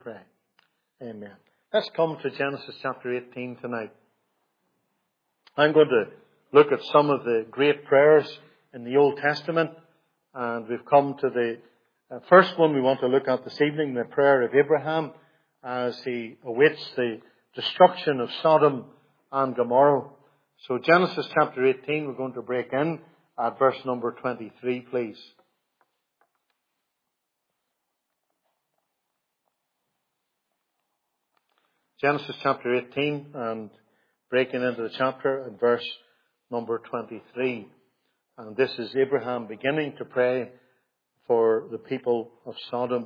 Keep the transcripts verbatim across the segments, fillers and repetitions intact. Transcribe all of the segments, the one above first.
Pray. Amen. Let's come to Genesis chapter eighteen tonight. I'm going to look at some of the great prayers in the Old Testament. And we've come to the uh, first one we want to look at this evening, the prayer of Abraham as he awaits the destruction of Sodom and Gomorrah. So Genesis chapter eighteen, we're going to break in at verse number twenty-three, please. Genesis chapter eighteen, and breaking into the chapter at verse number twenty-three. And this is Abraham beginning to pray for the people of Sodom.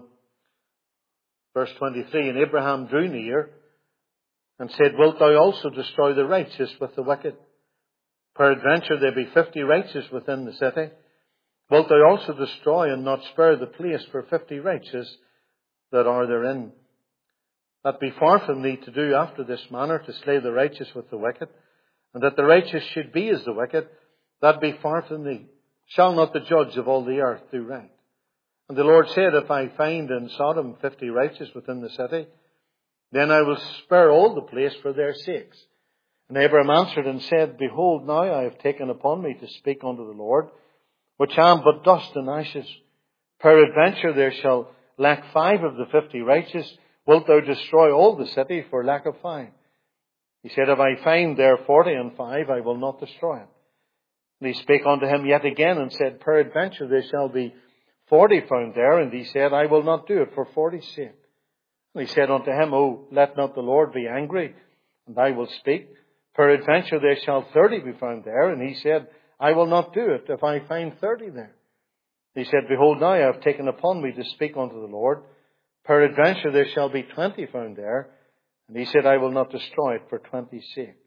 Verse twenty-three, and Abraham drew near and said, Wilt thou also destroy the righteous with the wicked? Peradventure there be fifty righteous within the city. Wilt thou also destroy and not spare the place for fifty righteous that are therein? That be far from thee to do after this manner, to slay the righteous with the wicked, and that the righteous should be as the wicked. That be far from thee. Shall not the judge of all the earth do right? And the Lord said, If I find in Sodom fifty righteous within the city, then I will spare all the place for their sakes. And Abraham answered and said, Behold, now I have taken upon me to speak unto the Lord, which am but dust and ashes. Peradventure there shall lack five of the fifty righteous. Wilt thou destroy all the city for lack of five? He said, If I find there forty and five, I will not destroy it. And he spake unto him yet again and said, Peradventure there shall be forty found there. And he said, I will not do it for forty's sake. And he said unto him, Oh, let not the Lord be angry, and I will speak. Peradventure there shall thirty be found there. And he said, I will not do it if I find thirty there. And he said, Behold, now I have taken upon me to speak unto the Lord. Peradventure there shall be twenty found there. And he said, I will not destroy it for twenty's sake.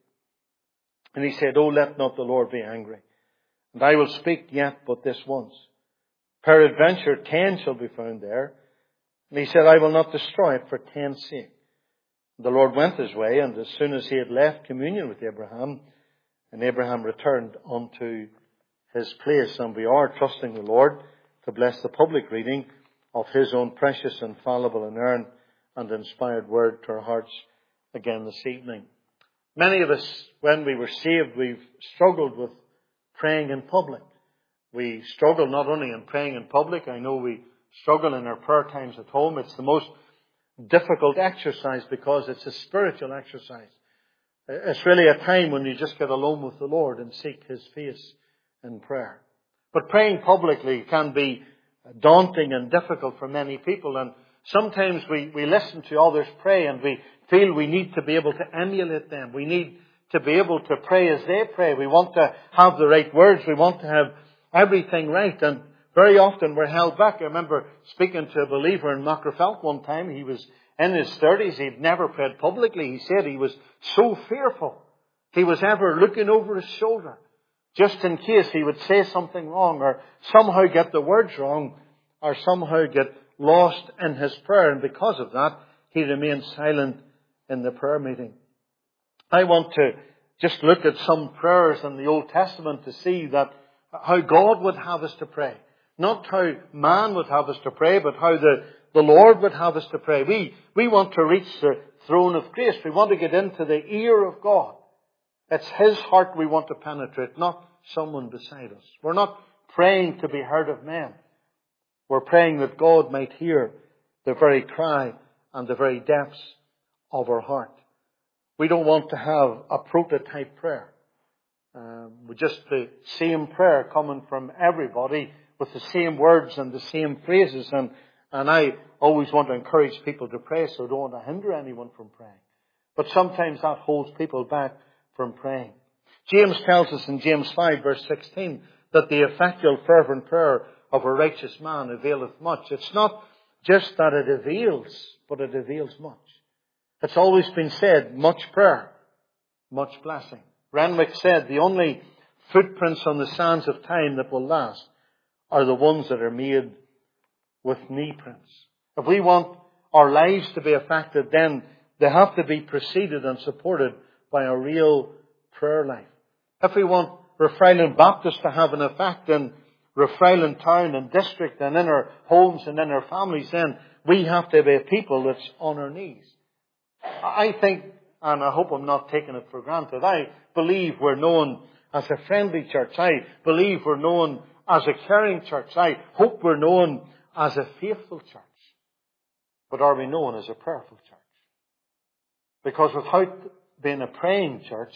And he said, Oh, let not the Lord be angry, and I will speak yet but this once. Peradventure ten shall be found there. And he said, I will not destroy it for ten's sake. And the Lord went his way, and as soon as he had left communion with Abraham, and Abraham returned unto his place. And we are trusting the Lord to bless the public reading of his own precious, infallible, inerrant and inspired word to our hearts again this evening. Many of us, when we were saved, we've struggled with praying in public. We struggle not only in praying in public, I know we struggle in our prayer times at home. It's the most difficult exercise because it's a spiritual exercise. It's really a time when you just get alone with the Lord and seek his face in prayer. But praying publicly can be daunting and difficult for many people, and sometimes we, we listen to others pray and we feel we need to be able to emulate them. We need to be able to pray as they pray. We want to have the right words. We want to have everything right, and very often we're held back. I remember speaking to a believer in Macrofelk one time. He was in his thirties. He'd never prayed publicly. He said he was so fearful. He was ever looking over his shoulder, just in case he would say something wrong or somehow get the words wrong or somehow get lost in his prayer. And because of that, he remained silent in the prayer meeting. I want to just look at some prayers in the Old Testament to see that how God would have us to pray. Not how man would have us to pray, but how the, the Lord would have us to pray. We, we want to reach the throne of grace. We want to get into the ear of God. It's his heart we want to penetrate, not someone beside us. We're not praying to be heard of men. We're praying that God might hear the very cry and the very depths of our heart. We don't want to have a prototype prayer. Um, with just the same prayer coming from everybody with the same words and the same phrases. And, and I always want to encourage people to pray, so I don't want to hinder anyone from praying. But sometimes that holds people back from praying. James tells us in James five verse sixteen that the effectual fervent prayer of a righteous man availeth much. It's not just that it avails, but it avails much. It's always been said, much prayer, much blessing. Renwick said the only footprints on the sands of time that will last are the ones that are made with knee prints. If we want our lives to be affected, then they have to be preceded and supported by a real prayer life. If we want Rathfriland Baptist to have an effect in Rathfriland town and district and in our homes and in our families, then we have to be a people that's on our knees. I think, and I hope I'm not taking it for granted, I believe we're known as a friendly church. I believe we're known as a caring church. I hope we're known as a faithful church. But are we known as a prayerful church? Because without being a praying church,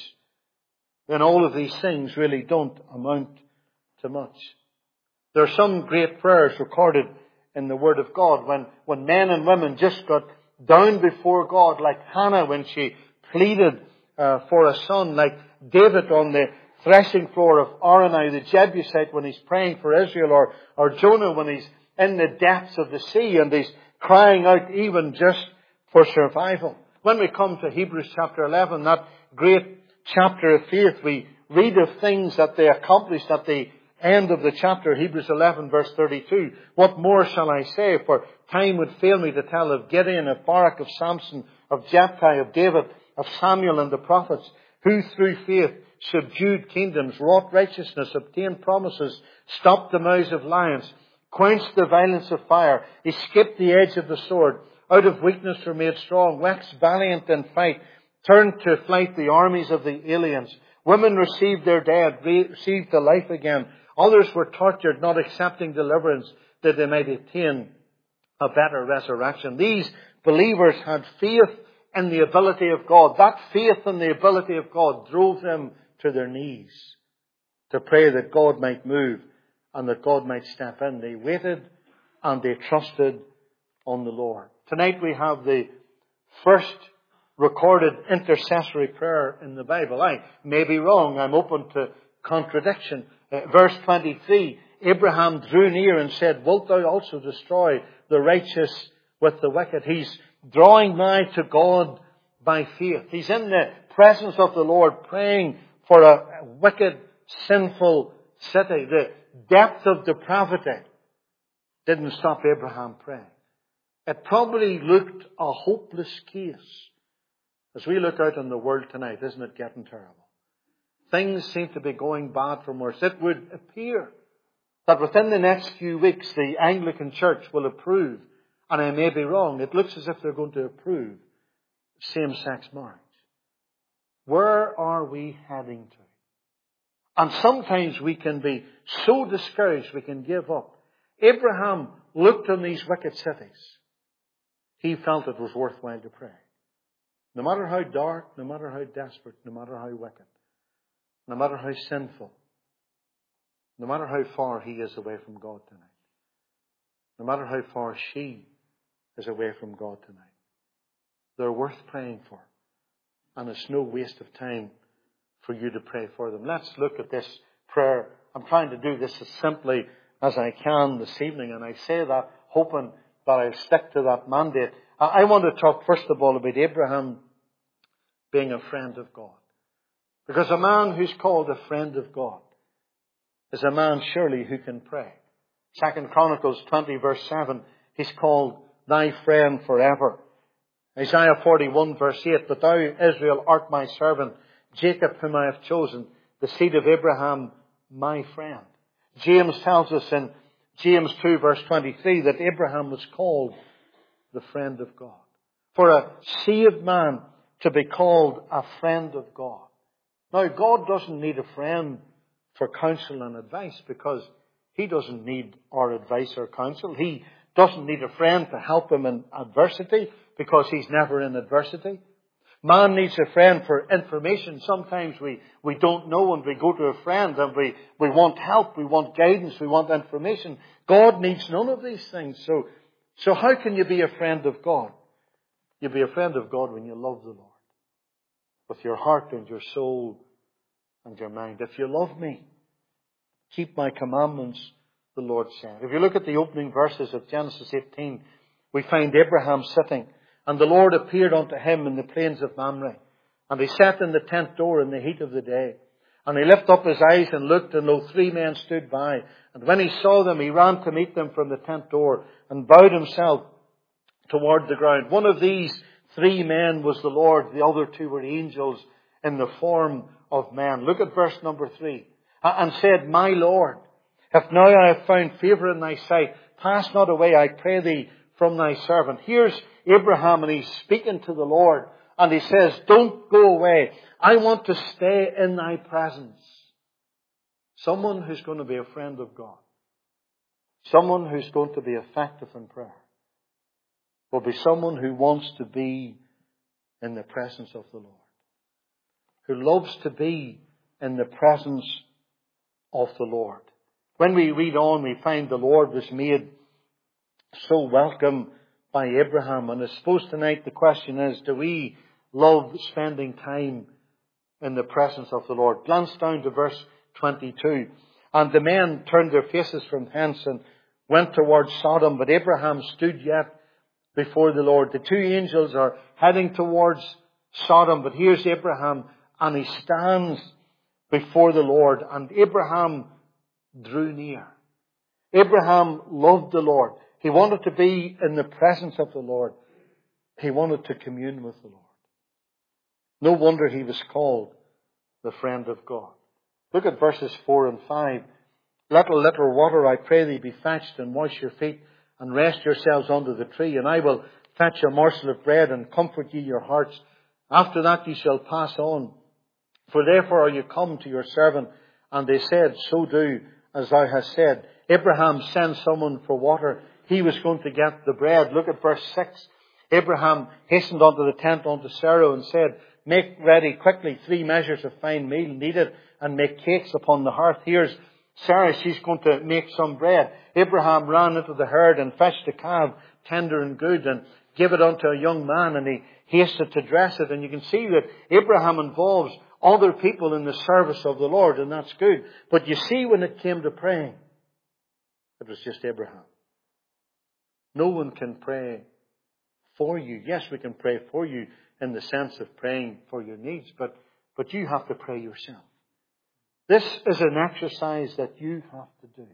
then all of these things really don't amount to much. There are some great prayers recorded in the Word of God when, when men and women just got down before God, like Hannah when she pleaded uh, for a son, like David on the threshing floor of Araunah the Jebusite when he's praying for Israel, or, or Jonah when he's in the depths of the sea and he's crying out even just for survival. When we come to Hebrews chapter eleven, that great chapter of faith, we read of things that they accomplished at the end of the chapter, Hebrews eleven verse thirty-two. What more shall I say? For time would fail me to tell of Gideon, of Barak, of Samson, of Jephthah, of David, of Samuel and the prophets, who through faith subdued kingdoms, wrought righteousness, obtained promises, stopped the mouths of lions, quenched the violence of fire, escaped the edge of the sword, out of weakness were made strong, waxed valiant in fight, turned to flight the armies of the aliens. Women received their dead, received the life again. Others were tortured, not accepting deliverance, that they might attain a better resurrection. These believers had faith in the ability of God. That faith in the ability of God drove them to their knees to pray that God might move and that God might step in. They waited and they trusted on the Lord. Tonight we have the first recorded intercessory prayer in the Bible. I may be wrong. I'm open to contradiction. Uh, verse twenty-three, Abraham drew near and said, wilt thou also destroy the righteous with the wicked? He's drawing nigh to God by faith. He's in the presence of the Lord praying for a wicked, sinful city. The depth of depravity didn't stop Abraham praying. It probably looked a hopeless case. As we look out in the world tonight, isn't it getting terrible? Things seem to be going bad from worse. It would appear that within the next few weeks the Anglican Church will approve, and I may be wrong, it looks as if they're going to approve same-sex marriage. Where are we heading to? And sometimes we can be so discouraged we can give up. Abraham looked on these wicked cities. He felt it was worthwhile to pray. No matter how dark, no matter how desperate, no matter how wicked, no matter how sinful, no matter how far he is away from God tonight, no matter how far she is away from God tonight, they're worth praying for. And it's no waste of time for you to pray for them. Let's look at this prayer. I'm trying to do this as simply as I can this evening, and I say that hoping that I'll stick to that mandate. I want to talk first of all about Abraham being a friend of God. Because a man who's called a friend of God is a man surely who can pray. Second Chronicles twenty verse seven, he's called thy friend forever. Isaiah forty-one verse eight, but thou, Israel, art my servant, Jacob whom I have chosen, the seed of Abraham, my friend. James tells us in James two verse twenty-three that Abraham was called the friend of God. For a saved man to be called a friend of God. Now, God doesn't need a friend for counsel and advice because He doesn't need our advice or counsel. He doesn't need a friend to help him in adversity because He's never in adversity. Man needs a friend for information. Sometimes we, we don't know and we go to a friend and we, we want help, we want guidance, we want information. God needs none of these things. So, so how can you be a friend of God? You'll be a friend of God when you love the Lord with your heart and your soul and your mind. If you love me, keep my commandments, the Lord said. If you look at the opening verses of Genesis eighteen, we find Abraham sitting, and the Lord appeared unto him in the plains of Mamre. And he sat in the tent door in the heat of the day. And he lifted up his eyes and looked, and lo, three men stood by. And when he saw them, he ran to meet them from the tent door and bowed himself toward the ground. One of these three men was the Lord. The other two were angels in the form of men. Look at verse number three. And said, my Lord, if now I have found favour in thy sight, pass not away, I pray thee, from thy servant. Here's Abraham, and he's speaking to the Lord. And he says, don't go away. I want to stay in thy presence. Someone who's going to be a friend of God. Someone who's going to be effective in prayer. Will be someone who wants to be in the presence of the Lord. Who loves to be in the presence of the Lord. When we read on, we find the Lord was made so welcome by Abraham. And I suppose tonight the question is, do we love spending time in the presence of the Lord? Glance down to verse twenty-two. And the men turned their faces from hence and went towards Sodom. But Abraham stood yet before the Lord. The two angels are heading towards Sodom. But here's Abraham, and he stands before the Lord. And Abraham drew near. Abraham loved the Lord. He wanted to be in the presence of the Lord. He wanted to commune with the Lord. No wonder he was called the friend of God. Look at verses four and five. Little, little water, I pray thee, be fetched, and wash your feet, and rest yourselves under the tree, and I will fetch a morsel of bread, and comfort ye your hearts. After that ye shall pass on. For therefore are you come to your servant. And they said, so do as thou hast said. Abraham sent someone for water. He was going to get the bread. Look at verse six. Abraham hastened unto the tent unto Sarah and said, make ready quickly three measures of fine meal kneaded, and make cakes upon the hearth. Here's Sarah, she's going to make some bread. Abraham ran into the herd and fetched a calf, tender and good, and gave it unto a young man, and he hasted to dress it. And you can see that Abraham involves other people in the service of the Lord, and that's good. But you see, when it came to praying, it was just Abraham. No one can pray for you. Yes, we can pray for you in the sense of praying for your needs, but, but you have to pray yourself. This is an exercise that you have to do.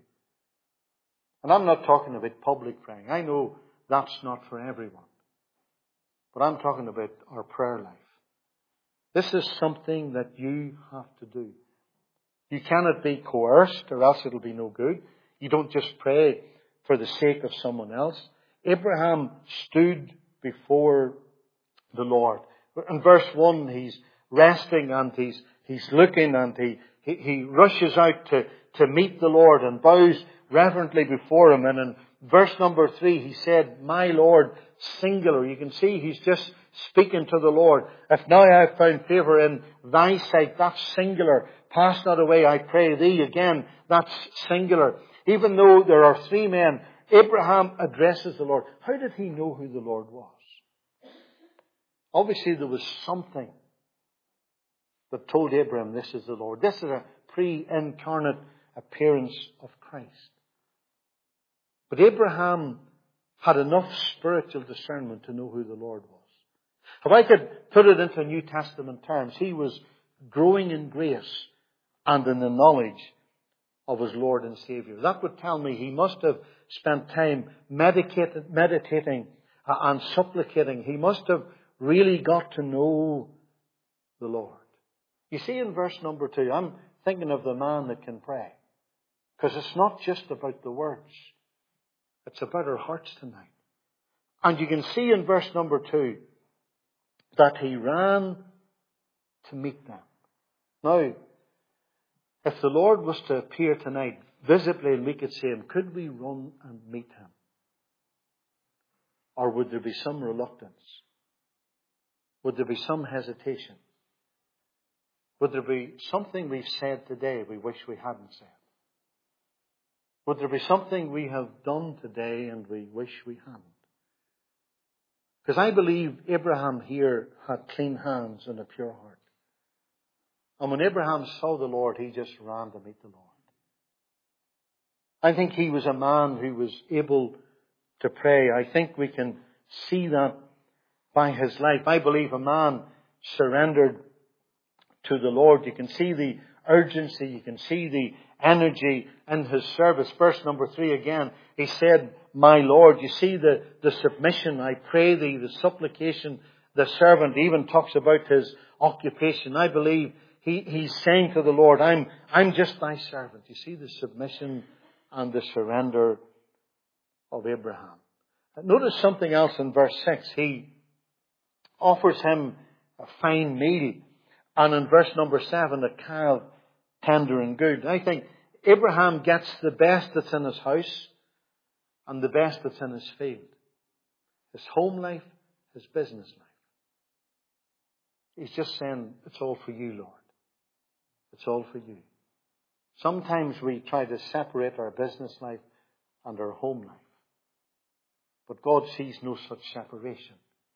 And I'm not talking about public praying. I know that's not for everyone. But I'm talking about our prayer life. This is something that you have to do. You cannot be coerced, or else it'll be no good. You don't just pray for the sake of someone else. Abraham stood before the Lord. In verse one, he's resting and he's, he's looking, and he, he, he rushes out to, to meet the Lord and bows reverently before him. And in verse number three, he said, my Lord, singular. You can see he's just speaking to the Lord. If now I have found favour in thy sight, that's singular. Pass not away, I pray thee. Again, that's singular. Even though there are three men, Abraham addresses the Lord. How did he know who the Lord was? Obviously there was something that told Abraham this is the Lord. This is a pre-incarnate appearance of Christ. But Abraham had enough spiritual discernment to know who the Lord was. If I could put it into New Testament terms, he was growing in grace and in the knowledge of his Lord and Saviour. That would tell me he must have spent time meditating and supplicating. He must have really got to know the Lord. You see, in verse number two, I'm thinking of the man that can pray. Because it's not just about the words. It's about our hearts tonight. And you can see in verse number two that he ran to meet them. Now, if the Lord was to appear tonight visibly and we could see him, could we run and meet him? Or would there be some reluctance? Would there be some hesitation? Would there be something we've said today we wish we hadn't said? Would there be something we have done today and we wish we hadn't? Because I believe Abraham here had clean hands and a pure heart. And when Abraham saw the Lord, he just ran to meet the Lord. I think he was a man who was able to pray. I think we can see that by his life. I believe a man surrendered to the Lord. You can see the urgency. You can see the energy in his service. Verse number three again, he said, my Lord. You see the, the submission, I pray thee, the supplication. The servant even talks about his occupation. I believe he, he's saying to the Lord, I'm, I'm just thy servant. You see the submission and the surrender of Abraham. Notice something else in verse six. He offers him a fine meal. And in verse number seven, a calf tender and good. I think Abraham gets the best that's in his house and the best that's in his field. His home life, his business life. He's just saying, it's all for you, Lord. It's all for you. Sometimes we try to separate our business life and our home life. But God sees no such separation.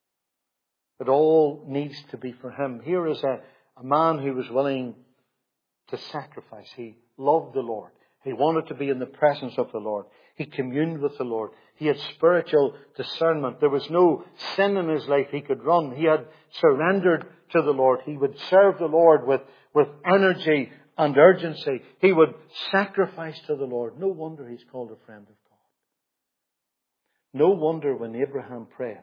It all needs to be for Him. Here is a, a man who was willing to sacrifice. He loved the Lord. He wanted to be in the presence of the Lord. He communed with the Lord. He had spiritual discernment. There was no sin in his life he could run. He had surrendered to the Lord. He would serve the Lord with, with energy and urgency. He would sacrifice to the Lord. No wonder he's called a friend of God. No wonder when Abraham prayed,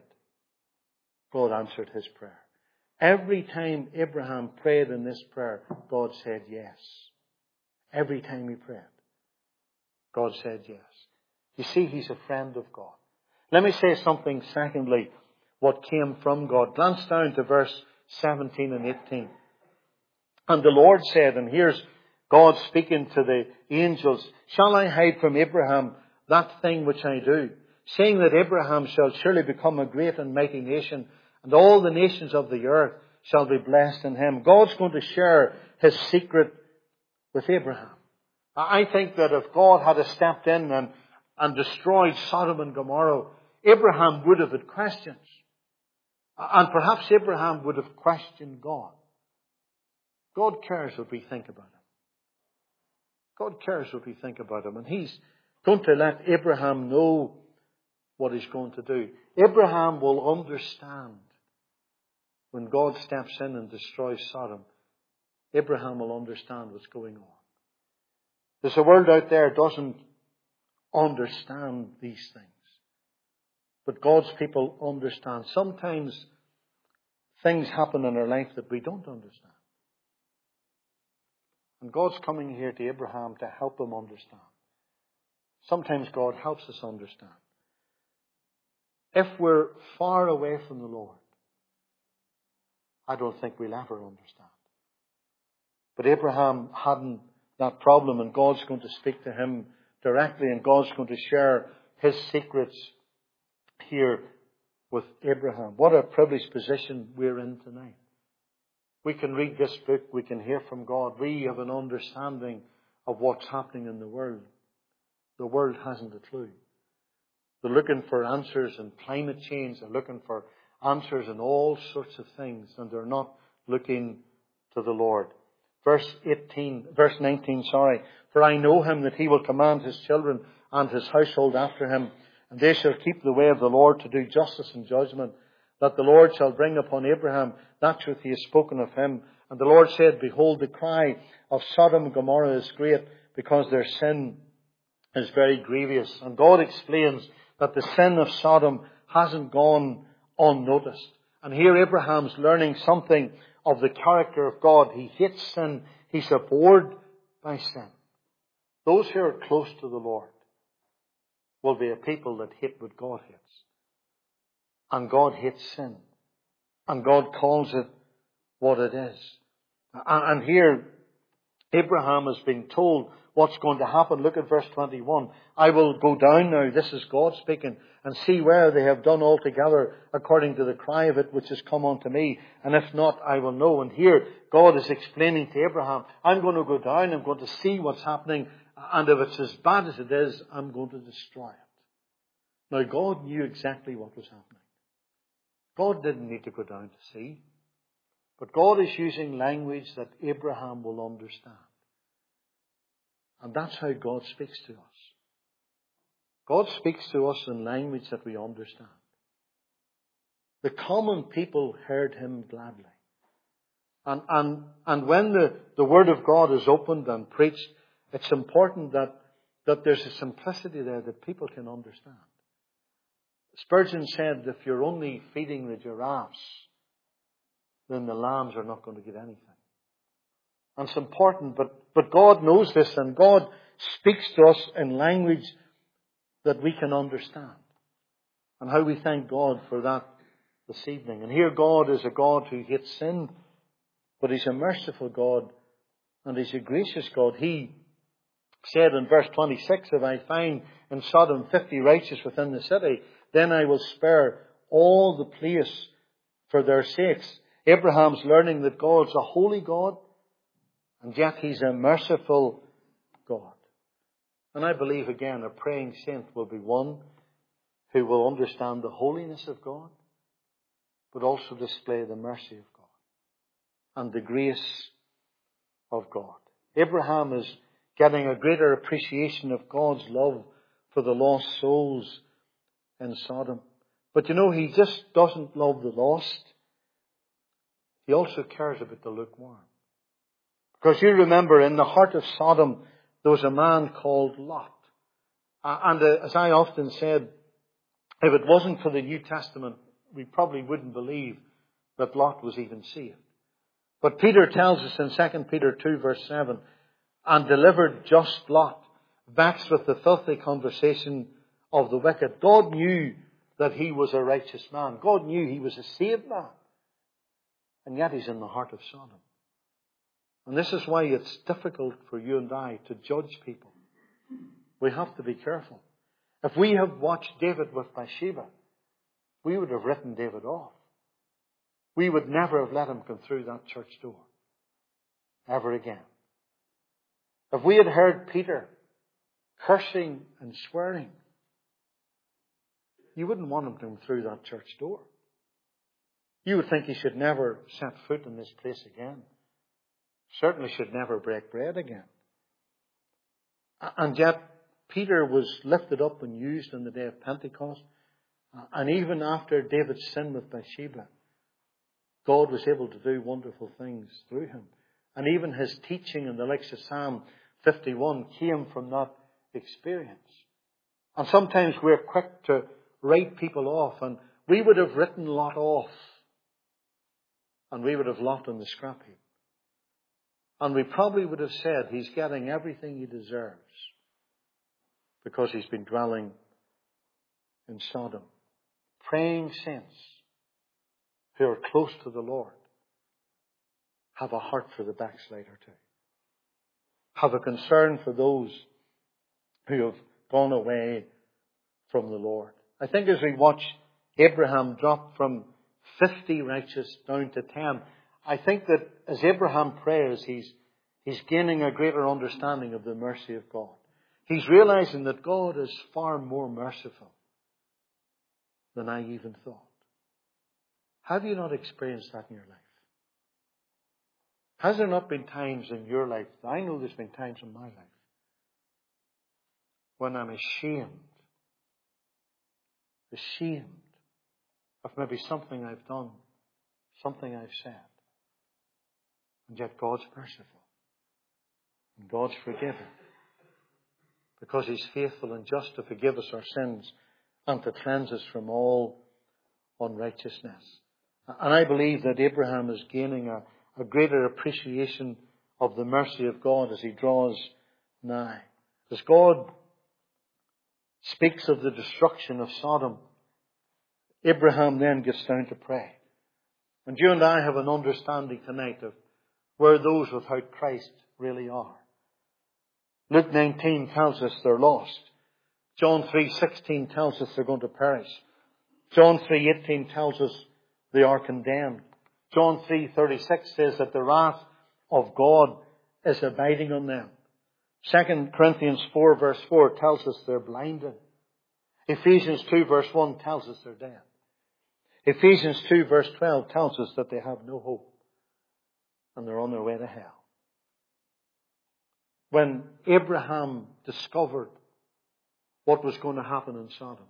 God answered his prayer. Every time Abraham prayed in this prayer, God said yes. Every time he prayed, God said yes. You see, he's a friend of God. Let me say something, secondly, what came from God. Glance down to verse seventeen and eighteen. And the Lord said, and here's God speaking to the angels, shall I hide from Abraham that thing which I do? Saying that Abraham shall surely become a great and mighty nation, and all the nations of the earth shall be blessed in him. God's going to share his secret with Abraham. I think that if God had stepped in and, and destroyed Sodom and Gomorrah, Abraham would have had questions. And perhaps Abraham would have questioned God. God cares what we think about him. God cares what we think about him. And he's going to let Abraham know what he's going to do. Abraham will understand when God steps in and destroys Sodom. Abraham will understand what's going on. There's a world out there that doesn't understand these things. But God's people understand. Sometimes things happen in our life that we don't understand. And God's coming here to Abraham to help him understand. Sometimes God helps us understand. If we're far away from the Lord, I don't think we'll ever understand. But Abraham hadn't that problem, and God's going to speak to him directly, and God's going to share his secrets here with Abraham. What a privileged position we're in tonight. We can read this book, we can hear from God. We have an understanding of what's happening in the world. The world hasn't a clue. They're looking for answers in climate change. They're looking for answers in all sorts of things, and they're not looking to the Lord. Verse eighteen, verse nineteen, sorry. For I know him that he will command his children and his household after him, and they shall keep the way of the Lord to do justice and judgment, that the Lord shall bring upon Abraham that which he has spoken of him. And the Lord said, behold, the cry of Sodom and Gomorrah is great, because their sin is very grievous. And God explains that the sin of Sodom hasn't gone unnoticed. And here Abraham's learning something of the character of God. He hates sin. He's abhorred by sin. Those who are close to the Lord will be a people that hate what God hates. And God hates sin. And God calls it what it is. And here Abraham has been told what's going to happen. Look at verse twenty-one. I will go down now, this is God speaking, and see where they have done altogether according to the cry of it which has come unto me. And if not, I will know. And here God is explaining to Abraham, I'm going to go down, I'm going to see what's happening, and if it's as bad as it is, I'm going to destroy it. Now God knew exactly what was happening. God didn't need to go down to see. But God is using language that Abraham will understand. And that's how God speaks to us. God speaks to us in language that we understand. The common people heard him gladly. And, and, and when the, the Word of God is opened and preached, it's important that, that there's a simplicity there that people can understand. Spurgeon said, if you're only feeding the giraffes, then the lambs are not going to get anything. And it's important, but, but God knows this, and God speaks to us in language that we can understand. And how we thank God for that this evening. And here God is a God who hates sin, but He's a merciful God and He's a gracious God. He said in verse twenty-six, if I find in Sodom fifty righteous within the city, then I will spare all the place for their sakes. Abraham's learning that God's a holy God, and yet He's a merciful God. And I believe again a praying saint will be one who will understand the holiness of God, but also display the mercy of God and the grace of God. Abraham is getting a greater appreciation of God's love for the lost souls in Sodom. But you know, he just doesn't love the lost. He also cares about the lukewarm. Because you remember, in the heart of Sodom, there was a man called Lot. And uh, as I often said, if it wasn't for the New Testament, we probably wouldn't believe that Lot was even saved. But Peter tells us in Second Peter two verse seven, and delivered just Lot, vexed with the filthy conversation of the wicked. God knew that he was a righteous man. God knew he was a saved man. And yet he's in the heart of Sodom. And this is why it's difficult for you and I to judge people. We have to be careful. If we have watched David with Bathsheba, we would have written David off. We would never have let him come through that church door ever again. If we had heard Peter cursing and swearing, you wouldn't want him to come through that church door. You would think he should never set foot in this place again. Certainly should never break bread again. And yet, Peter was lifted up and used on the day of Pentecost. And even after David's sin with Bathsheba, God was able to do wonderful things through him. And even his teaching in the likes of Psalm fifty-one came from that experience. And sometimes we're quick to write people off. And we would have written Lot off. And we would have Lot on the scrap heap. And we probably would have said he's getting everything he deserves because he's been dwelling in Sodom. Praying saints who are close to the Lord have a heart for the backslider too. Have a concern for those who have gone away from the Lord. I think as we watch Abraham drop from fifty righteous down to ten, I think that as Abraham prays, he's, he's gaining a greater understanding of the mercy of God. He's realizing that God is far more merciful than I even thought. Have you not experienced that in your life? Has there not been times in your life, I know there's been times in my life, when I'm ashamed, ashamed of maybe something I've done, something I've said. And yet God's merciful. And God's forgiving. Because He's faithful and just to forgive us our sins and to cleanse us from all unrighteousness. And I believe that Abraham is gaining a, a greater appreciation of the mercy of God as he draws nigh. As God speaks of the destruction of Sodom, Abraham then gets down to pray. And you and I have an understanding tonight of where those without Christ really are. Luke nineteen tells us they're lost. John three sixteen tells us they're going to perish. John three eighteen tells us they are condemned. John three thirty-six says that the wrath of God is abiding on them. Second Corinthians four verse four tells us they're blinded. Ephesians two verse one tells us they're dead. Ephesians two verse twelve tells us that they have no hope. And they're on their way to hell. When Abraham discovered what was going to happen in Sodom,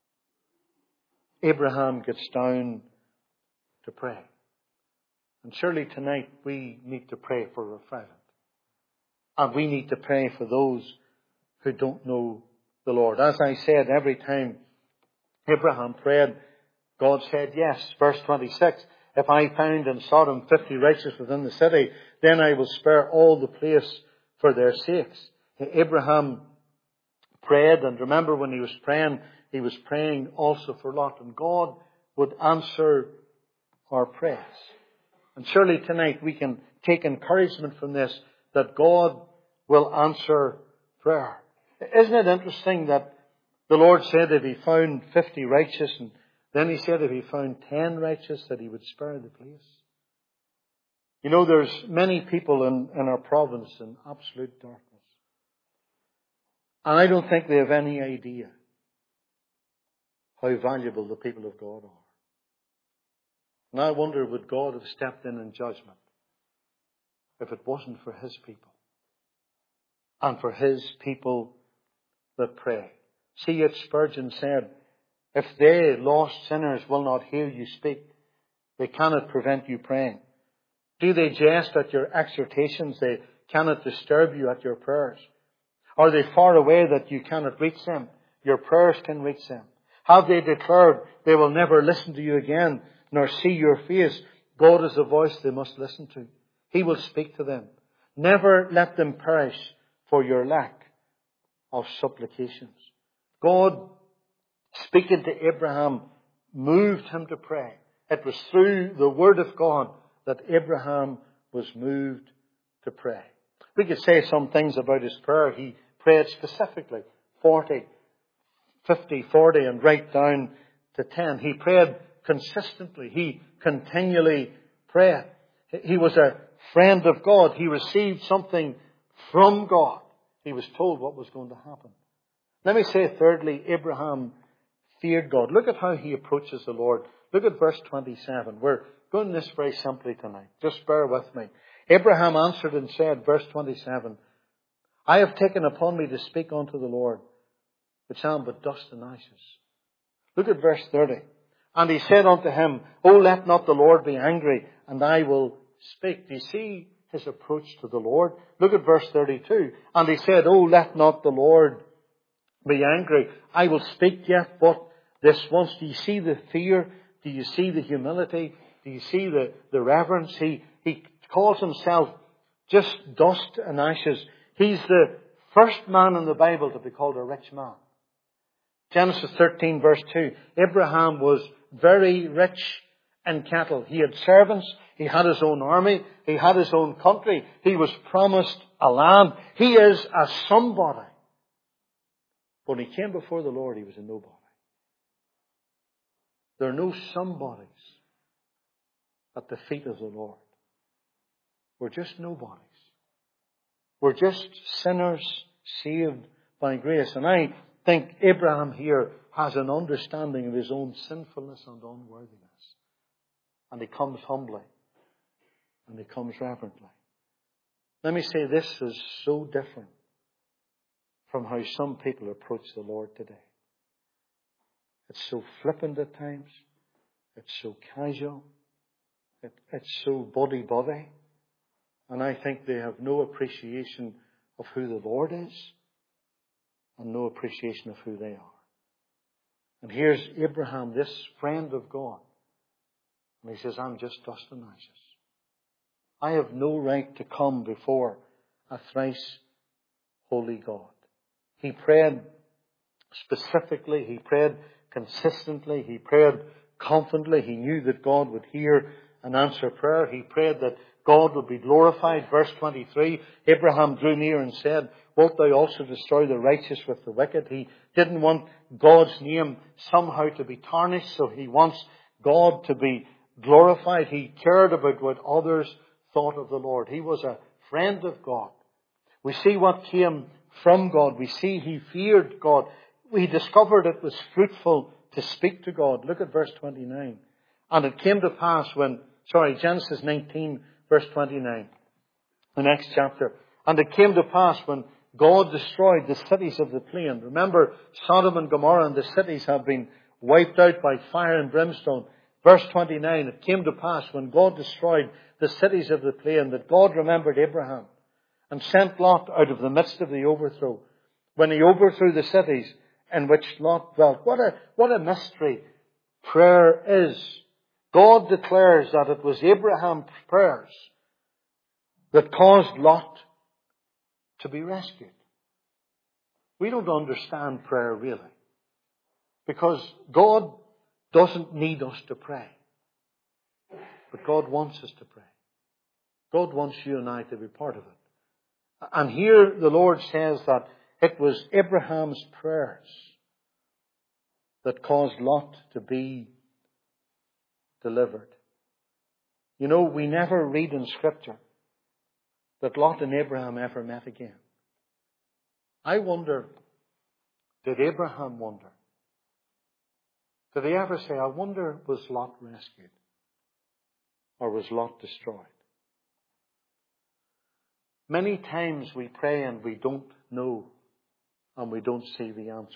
Abraham gets down to pray. And surely tonight we need to pray for our friend. And we need to pray for those who don't know the Lord. As I said, every time Abraham prayed, God said yes. Verse twenty-six, if I find in Sodom fifty righteous within the city, then I will spare all the place for their sakes. Abraham prayed, and remember when he was praying, he was praying also for Lot. And God would answer our prayers. And surely tonight we can take encouragement from this, that God will answer prayer. Isn't it interesting that the Lord said if he found fifty righteous, and then he said if he found ten righteous, that he would spare the place? You know, there's many people in, in our province in absolute darkness. And I don't think they have any idea how valuable the people of God are. And I wonder, would God have stepped in in judgment if it wasn't for his people? And for his people that pray. C H Spurgeon said, if they, lost sinners, will not hear you speak, they cannot prevent you praying. Do they jest at your exhortations? They cannot disturb you at your prayers. Are they far away that you cannot reach them? Your prayers can reach them. Have they declared they will never listen to you again, nor see your face? God is the voice they must listen to. He will speak to them. Never let them perish for your lack of supplications. God, speaking to Abraham, moved him to pray. It was through the Word of God that Abraham was moved to pray. We could say some things about his prayer. He prayed specifically forty, fifty, forty, and right down to ten. He prayed consistently. He continually prayed. He was a friend of God. He received something from God. He was told what was going to happen. Let me say thirdly, Abraham feared God. Look at how he approaches the Lord. Look at verse twenty-seven. We're going this very simply tonight. Just bear with me. Abraham answered and said, verse twenty-seven, I have taken upon me to speak unto the Lord, which am but dust and ashes. Look at verse thirty. And he said unto him, O let not the Lord be angry, and I will speak. Do you see his approach to the Lord? Look at verse thirty-two. And he said, O let not the Lord be angry, I will speak yet but this once. Do you see the fear? Do you see the humility? Do you see the, the reverence? He, he calls himself just dust and ashes. He's the first man in the Bible to be called a rich man. Genesis thirteen verse two. Abraham was very rich in cattle. He had servants. He had his own army. He had his own country. He was promised a land. He is a somebody. When he came before the Lord, he was a nobody. There are no somebodies at the feet of the Lord. We're just nobodies. We're just sinners saved by grace. And I think Abraham here has an understanding of his own sinfulness and unworthiness. And he comes humbly. And he comes reverently. Let me say, this is so different from how some people approach the Lord today. It's so flippant at times. It's so casual. It, it's so buddy-buddy. And I think they have no appreciation of who the Lord is and no appreciation of who they are. And here's Abraham, this friend of God. And he says, I'm just dust and ashes. I have no right to come before a thrice holy God. He prayed specifically. He prayed consistently. He prayed confidently. He knew that God would hear and answer prayer. He prayed that God would be glorified. Verse twenty-three, Abraham drew near and said, wilt thou also destroy the righteous with the wicked? He didn't want God's name somehow to be tarnished, so he wants God to be glorified. He cared about what others thought of the Lord. He was a friend of God. We see what came from God. We see he feared God. We discovered it was fruitful to speak to God. Look at verse twenty-nine. And it came to pass when, sorry, Genesis nineteen, verse twenty-nine, the next chapter. And it came to pass when God destroyed the cities of the plain. Remember, Sodom and Gomorrah and the cities have been wiped out by fire and brimstone. Verse twenty-nine, it came to pass when God destroyed the cities of the plain that God remembered Abraham and sent Lot out of the midst of the overthrow. When he overthrew the cities in which Lot dwelt. What a, what a mystery prayer is. God declares that it was Abraham's prayers that caused Lot to be rescued. We don't understand prayer really. Because God doesn't need us to pray. But God wants us to pray. God wants you and I to be part of it. And here the Lord says that it was Abraham's prayers that caused Lot to be delivered. You know, we never read in Scripture that Lot and Abraham ever met again. I wonder, did Abraham wonder? Did he ever say, I wonder, was Lot rescued? Or was Lot destroyed? Many times we pray and we don't know and we don't see the answers.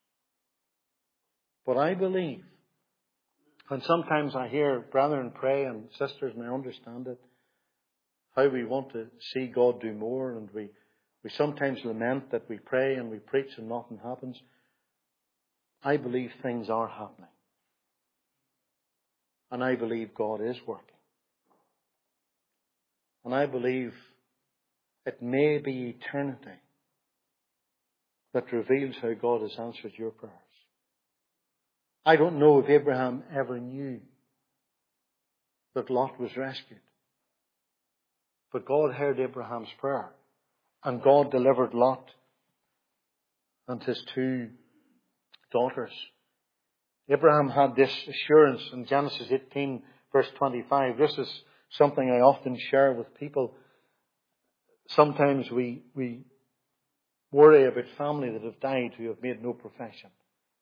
But I believe, and sometimes I hear brethren pray and sisters, and I understand it, how we want to see God do more, and we, we sometimes lament that we pray and we preach and nothing happens. I believe things are happening. And I believe God is working. And I believe it may be eternity that reveals how God has answered your prayers. I don't know if Abraham ever knew that Lot was rescued. But God heard Abraham's prayer. And God delivered Lot and his two daughters. Abraham had this assurance in Genesis eighteen, verse twenty-five. This is something I often share with people. Sometimes we, we worry about family that have died who have made no profession.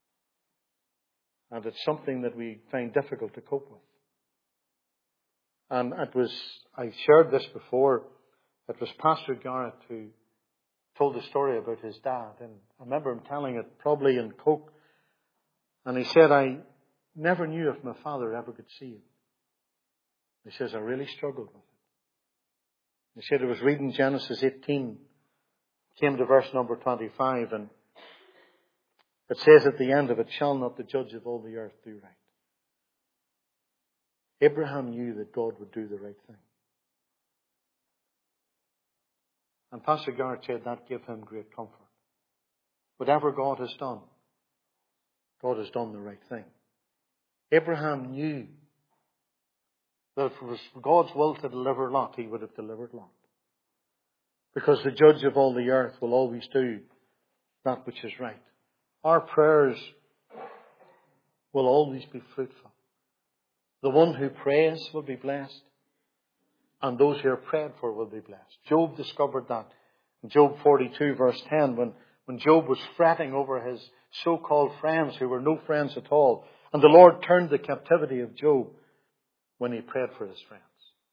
And it's something that we find difficult to cope with. And it was, I shared this before, it was Pastor Garrett who told the story about his dad. And I remember him telling it probably in Coke. And he said, I never knew if my father ever could see him. He says, I really struggled with it. He said, I was reading Genesis eighteen, came to verse number twenty-five, and it says at the end of it, shall not the judge of all the earth do right? Abraham knew that God would do the right thing. And Pastor Garrett said that gave him great comfort. Whatever God has done, God has done the right thing. Abraham knew that if it was God's will to deliver Lot, he would have delivered Lot. Because the judge of all the earth will always do that which is right. Our prayers will always be fruitful. The one who prays will be blessed, and those who are prayed for will be blessed. Job discovered that in Job forty-two, verse ten, when, when Job was fretting over his so-called friends who were no friends at all. And the Lord turned the captivity of Job when he prayed for his friends.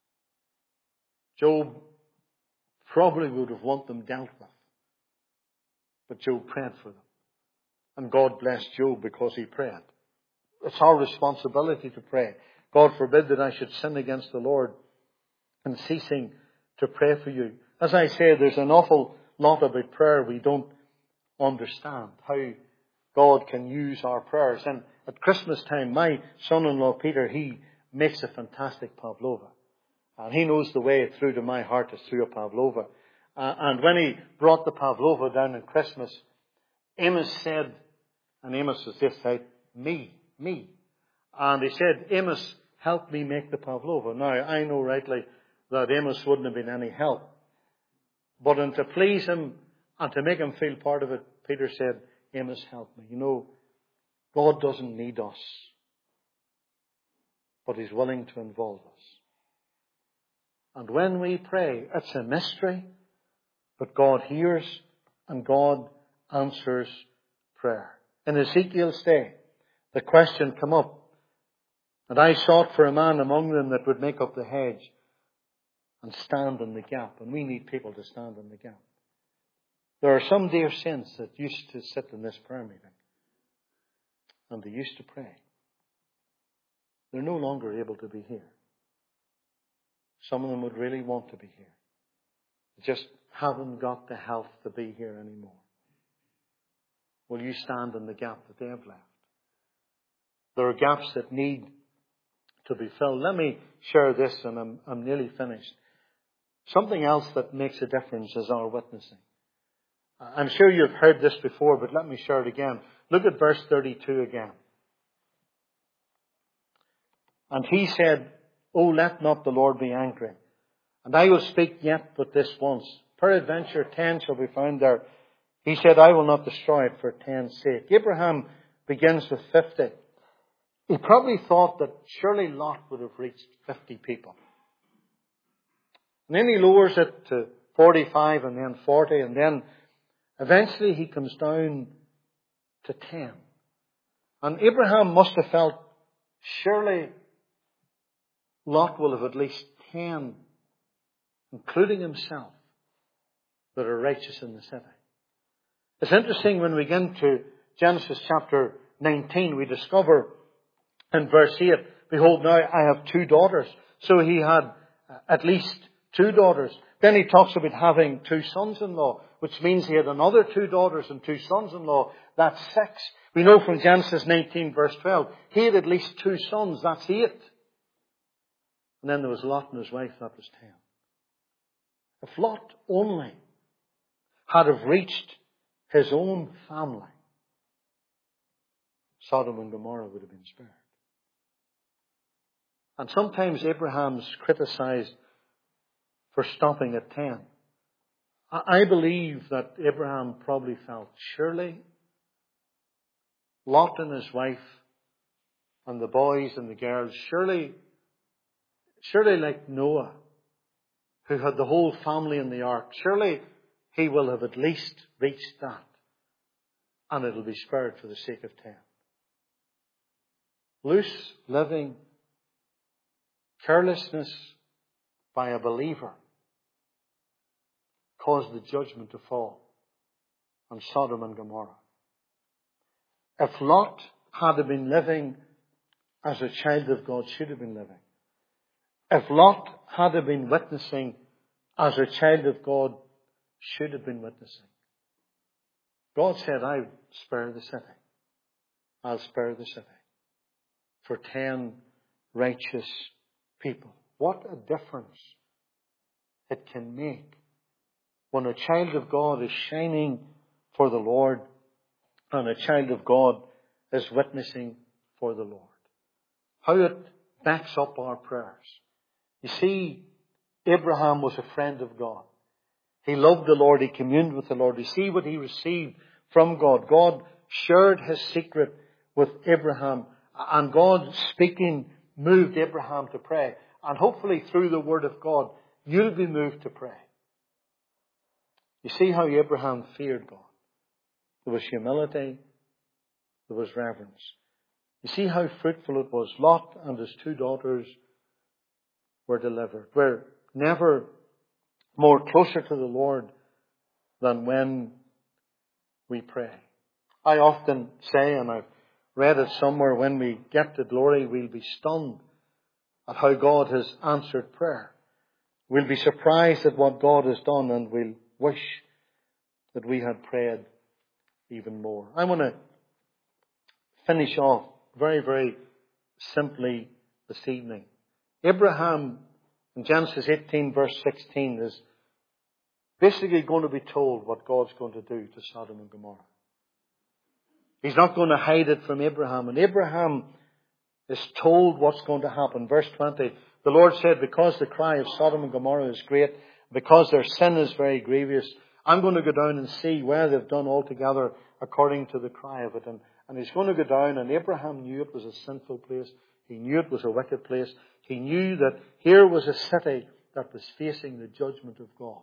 Job probably would have wanted them dealt with. But Job prayed for them. And God blessed Job because he prayed. It's our responsibility to pray. God forbid that I should sin against the Lord in ceasing to pray for you. As I say, there's an awful lot about prayer we don't understand. How God can use our prayers. And at Christmas time, my son-in-law Peter, he makes a fantastic pavlova. And he knows the way through to my heart is through a pavlova. Uh, and when he brought the pavlova down at Christmas, Amos said, and Amos was this side, me, me. And he said, Amos, help me make the pavlova. Now, I know rightly that Amos wouldn't have been any help. But and to please him and to make him feel part of it, Peter said, Amos, help me. You know, God doesn't need us, but he's willing to involve us. And when we pray, it's a mystery, but God hears and God answers prayer. In Ezekiel's day, the question came up, and I sought for a man among them that would make up the hedge and stand in the gap. And we need people to stand in the gap. There are some dear saints that used to sit in this prayer meeting, and they used to pray. They're no longer able to be here. Some of them would really want to be here. They just haven't got the health to be here anymore. Will you stand in the gap that they have left? There are gaps that need to be filled. Let me share this, and I'm, I'm nearly finished. Something else that makes a difference is our witnessing. I'm sure you've heard this before, but let me share it again. Look at verse thirty-two again. And he said, "O let not the Lord be angry, and I will speak yet but this once. Peradventure ten shall be found there." He said, "I will not destroy it for ten's sake." Abraham begins with fifty. He probably thought that surely Lot would have reached fifty people. And then he lowers it to forty-five and then forty, and then eventually he comes down to ten. And Abraham must have felt, surely Lot will have at least ten, including himself, that are righteous in the city. It's interesting when we get into Genesis chapter nineteen, we discover in verse eight, "Behold, now I have two daughters." So he had at least two daughters. Then he talks about having two sons-in-law, which means he had another two daughters and two sons-in-law. That's six. We know from Genesis nineteen verse twelve, he had at least two sons. That's eight. And then there was Lot and his wife. That was ten. If Lot only had have reached his own family, Sodom and Gomorrah would have been spared. And sometimes Abraham's criticized for stopping at ten. I believe that Abraham probably felt, surely Lot and his wife and the boys and the girls, surely, surely like Noah, who had the whole family in the ark, surely he will have at least reached that, and it'll be spared for the sake of ten. Loose living, carelessness by a believer caused the judgment to fall on Sodom and Gomorrah. If Lot had been living as a child of God should have been living, if Lot had been witnessing as a child of God should have been witnessing, God said, "I'll spare the city. I'll spare the city for ten righteous people." What a difference it can make when a child of God is shining for the Lord and a child of God is witnessing for the Lord. How it backs up our prayers. You see, Abraham was a friend of God. He loved the Lord. He communed with the Lord. You see what he received from God. God shared his secret with Abraham, and God speaking moved Abraham to pray. And hopefully through the word of God, you'll be moved to pray. You see how Abraham feared God. There was humility. There was reverence. You see how fruitful it was. Lot and his two daughters were delivered. We're never more closer to the Lord than when we pray. I often say, and I've read it somewhere, when we get to glory, we'll be stunned at how God has answered prayer. We'll be surprised at what God has done, and we'll wish that we had prayed even more. I want to finish off very, very simply this evening. Abraham in Genesis eighteen verse sixteen is basically going to be told what God's going to do to Sodom and Gomorrah. He's not going to hide it from Abraham. And Abraham is told what's going to happen. Verse twenty, the Lord said, "Because the cry of Sodom and Gomorrah is great, because their sin is very grievous, I'm going to go down and see where they've done altogether according to the cry of it." And, and he's going to go down, and Abraham knew it was a sinful place. He knew it was a wicked place. He knew that here was a city that was facing the judgment of God.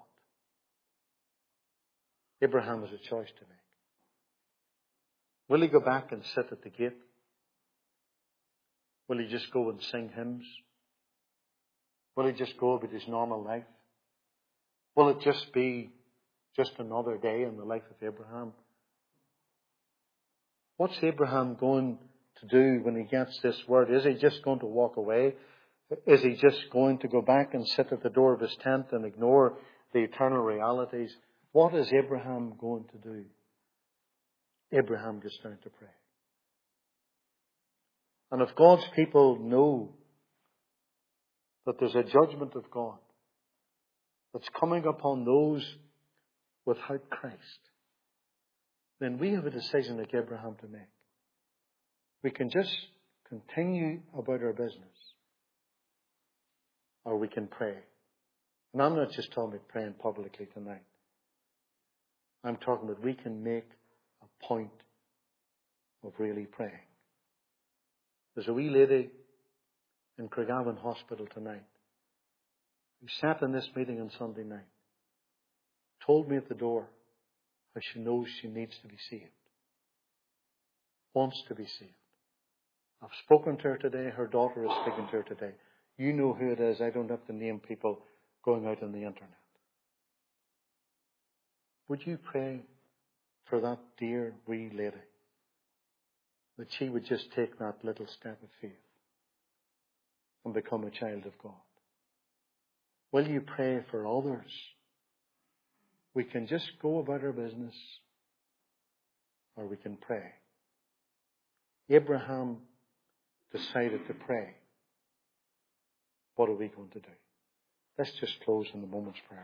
Abraham has a choice to make. Will he go back and sit at the gate? Will he just go and sing hymns? Will he just go about his normal life? Will it just be just another day in the life of Abraham? What's Abraham going to do when he gets this word? Is he just going to walk away? Is he just going to go back and sit at the door of his tent and ignore the eternal realities? What is Abraham going to do? Abraham gets down to pray. And if God's people know that there's a judgment of God that's coming upon those without Christ, then we have a decision like Abraham to make. We can just continue about our business, or we can pray. And I'm not just talking about praying publicly tonight. I'm talking about we can make a point of really praying. There's a wee lady in Craigavon Hospital tonight who sat in this meeting on Sunday night, told me at the door how she knows she needs to be saved, wants to be saved. I've spoken to her today. Her daughter is speaking to her today. You know who it is. I don't have to name people going out on the internet. Would you pray for that dear wee lady, that she would just take that little step of faith and become a child of God? Will you pray for others? We can just go about our business, or we can pray. Abraham decided to pray. What are we going to do? Let's just close in the moment's prayer.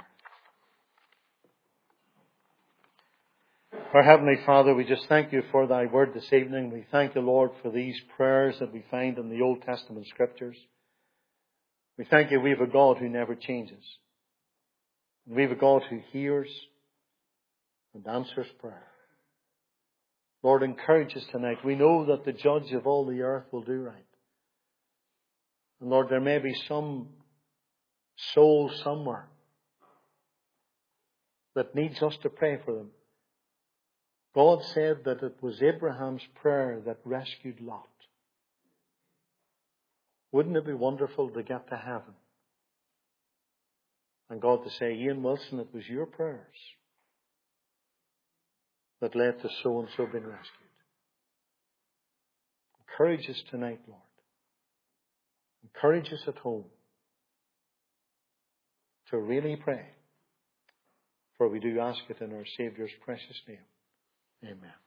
Our Heavenly Father, we just thank you for thy word this evening. We thank you, Lord, for these prayers that we find in the Old Testament scriptures. We thank you we have a God who never changes. We have a God who hears and answers prayer. Lord, encourage us tonight. We know that the judge of all the earth will do right. And Lord, there may be some soul somewhere that needs us to pray for them. God said that it was Abraham's prayer that rescued Lot. Wouldn't it be wonderful to get to heaven and God to say, Ian Wilson, it was your prayers that led to so-and-so being rescued. Encourage us tonight, Lord. Encourage us at home to really pray. For we do ask it in our Saviour's precious name. Amen.